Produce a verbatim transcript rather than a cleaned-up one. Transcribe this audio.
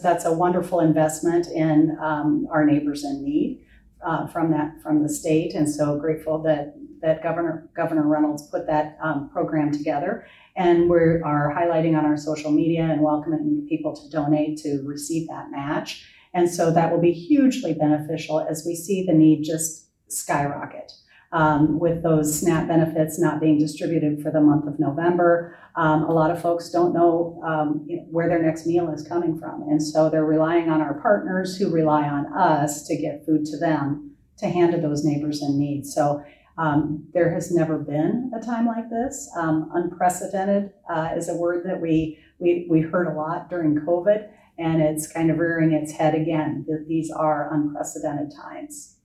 That's a wonderful investment in um, our neighbors in need uh, from that from the state, and so grateful that that Governor Governor Reynolds put that um, program together. And we are highlighting on our social media and welcoming people to donate to receive that match. And so that will be hugely beneficial as we see the need just skyrocket. Um, with those SNAP benefits not being distributed for the month of November, um, a lot of folks don't know um, you know, where their next meal is coming from. And so they're relying on our partners who rely on us to get food to them to hand to those neighbors in need. So um, there has never been a time like this. Um, unprecedented uh, is a word that we, we, we heard a lot during COVID, and it's kind of rearing its head again, that these are unprecedented times.